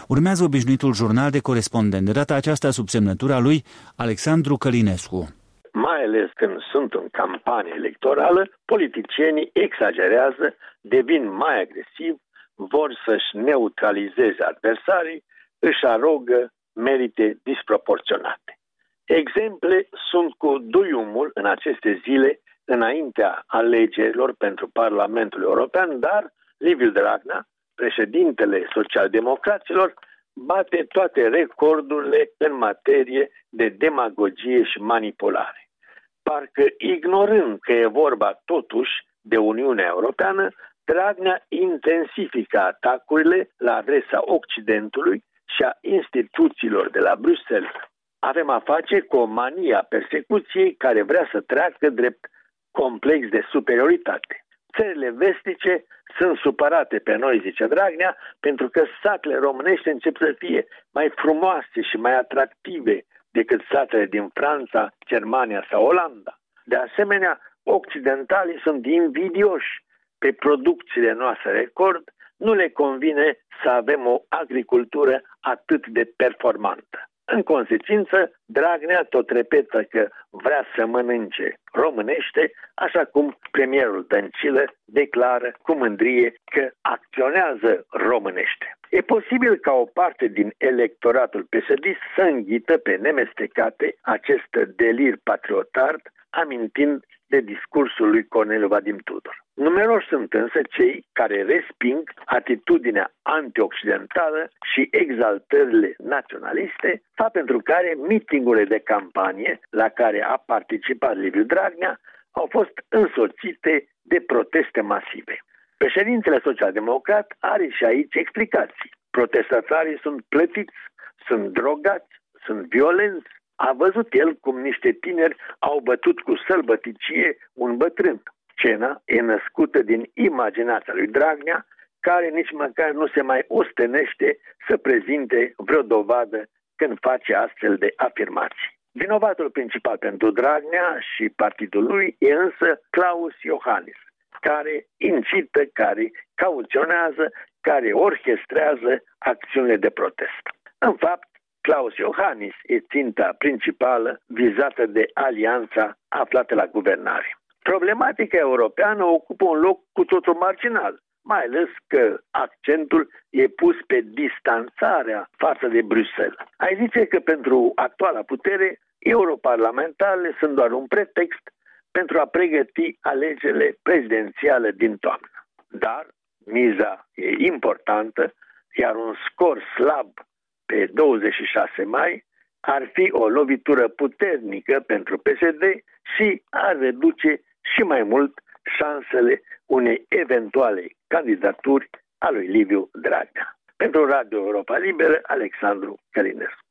Urmează obișnuitul jurnal de corespondent, de data aceasta sub semnătura lui Alexandru Călinescu. Mai ales când sunt în campanie electorală, politicienii exagerează, devin mai agresivi, vor să-și neutralizeze adversarii, își arogă merite disproporționate. Exemple sunt cu duiumul în aceste zile înaintea alegerilor pentru Parlamentul European, dar Liviu Dragnea, președintele socialdemocraților, bate toate recordurile în materie de demagogie și manipulare. Parcă ignorând că e vorba totuși de Uniunea Europeană, Dragnea intensifică atacurile la adresa Occidentului și a instituțiilor de la Bruxelles. Avem a face cu o manie a persecuției care vrea să treacă drept complex de superioritate. Țările vestice sunt supărate pe noi, zice Dragnea, pentru că satele românești încep să fie mai frumoase și mai atractive decât satele din Franța, Germania sau Olanda. De asemenea, occidentalii sunt invidioși pe producțiile noastre record, nu le convine să avem o agricultură atât de performantă. În consecință, Dragnea tot repetă că vrea să mănânce românește, așa cum premierul Dăncilă declară cu mândrie că acționează românește. E posibil ca o parte din electoratul PSD să înghită pe nemestecate acest delir patriotard, amintind de discursul lui Corneliu Vadim Tudor. Numeroși sunt însă cei care resping atitudinea antioccidentală și exaltările naționaliste, fapt pentru care mitingurile de campanie la care a participat Liviu Dragnea au fost însoțite de proteste masive. Președintele social-democrat are și aici explicații. Protestatarii sunt plătiți, sunt drogați, sunt violenți. A văzut el cum niște tineri au bătut cu sălbăticie un bătrân. Scena e născută din imaginația lui Dragnea, care nici măcar nu se mai ostenește să prezinte vreo dovadă când face astfel de afirmații. Vinovatul principal pentru Dragnea și partidul lui e însă Klaus Iohannis, care incită, care cauționează, care orchestrează acțiunile de protest. În fapt, Klaus Iohannis e ținta principală vizată de alianța aflată la guvernare. Problematica europeană ocupă un loc cu totul marginal, mai ales că accentul e pus pe distanțarea față de Bruxelles. Ai zice că pentru actuala putere, europarlamentarele sunt doar un pretext pentru a pregăti alegerile prezidențiale din toamnă. Dar miza e importantă, iar un scor slab pe 26 mai ar fi o lovitură puternică pentru PSD și ar reduce și mai mult șansele unei eventuale candidaturi a lui Liviu Dragnea. Pentru Radio Europa Liberă, Alexandru Călinescu.